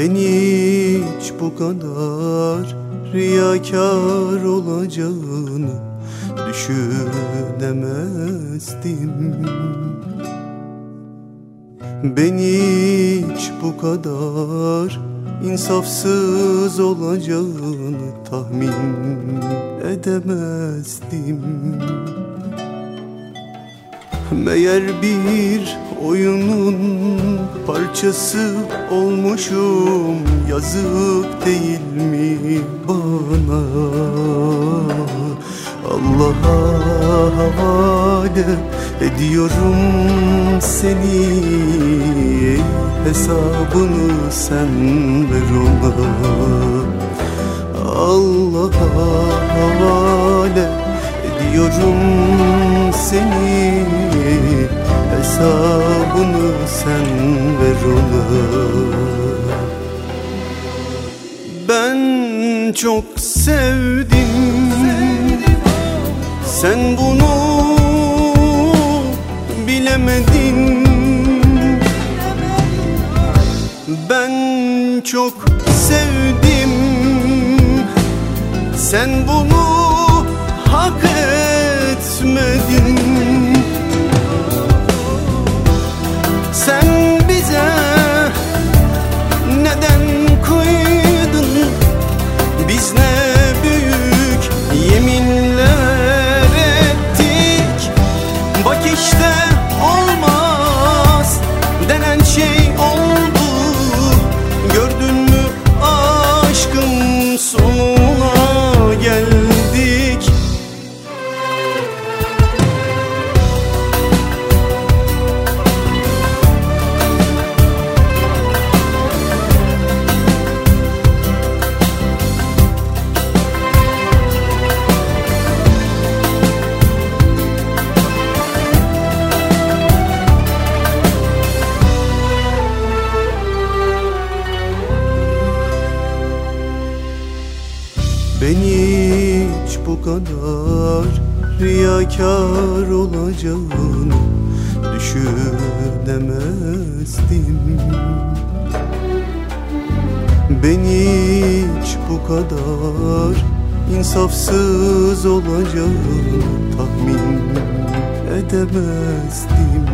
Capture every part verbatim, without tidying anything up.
Ben hiç bu kadar riyakar olacağını düşünemezdim. Ben hiç bu kadar insafsız olacağını tahmin edemezdim. Meğer bir oyunun parçası olmuşum, yazık değil mi bana? Allah'a havale ediyorum seni, hesabını sen ver ona. Allah'a havale ediyorum seni, hesabını sen ver ona. Ben çok sevdim, sen bunu bilemedin. Ben çok sevdim, sen bunu hak etmedin. Sen bize neden kıydın? Biz ne büyük yeminler ettik. Bak işte olmaz denen şey oldu. Gördün mü aşkın sonuna geldik. Ben hiç bu kadar riyakar olacağını düşünemezdim. Ben hiç bu kadar insafsız olacağını tahmin edemezdim.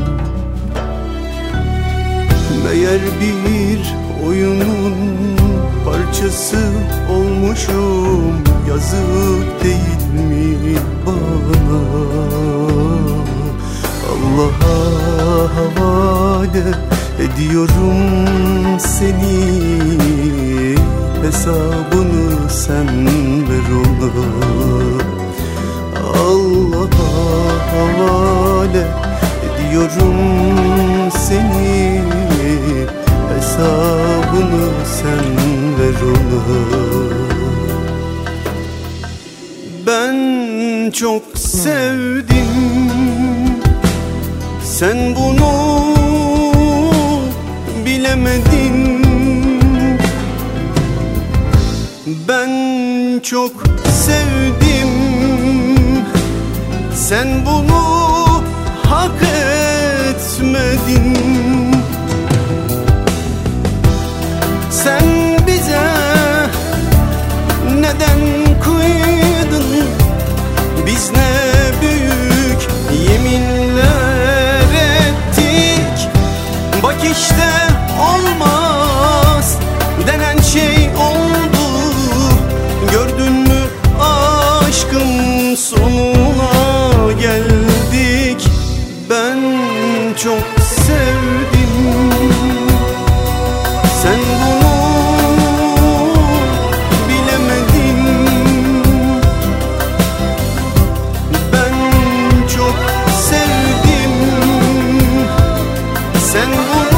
Meğer bir oyunun parçası olmuşum, yazık değil mi bana? Allah'a havale ediyorum seni, hesabını sen ver ona. Allah'a havale ediyorum seni, hesabını sen ver ona. Ben çok sevdim, sen bunu bilemedin. Ben çok sevdim, sen bunu hak etmedin. Sen bize neden kıydın? Biz ne büyük yeminler ettik. Bak işte olmaz denen şey oldu. Gördün mü aşkın sonuna geldik. Ben çok sevdim, sen bunu bilemedin. Ben çok sevdim, sen bunu